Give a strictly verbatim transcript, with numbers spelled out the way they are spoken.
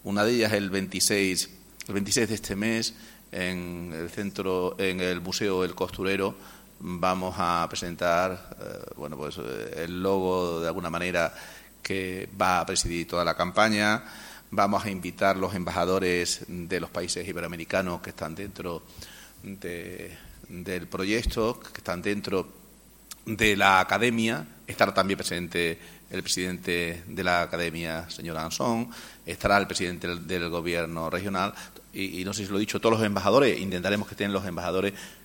Una de ellas el veintiséis, el veintiséis de este mes en el centro, en el Museo El Costurero, vamos a presentar eh, bueno, pues, el logo, de alguna manera, que va a presidir toda la campaña. Vamos a invitar los embajadores de los países iberoamericanos que están dentro de, del proyecto, que están dentro de la academia. Estará también presente el presidente de la academia, señor Ansón, estará el presidente del, del gobierno regional y, y no sé si lo he dicho, todos los embajadores. Intentaremos que estén los embajadores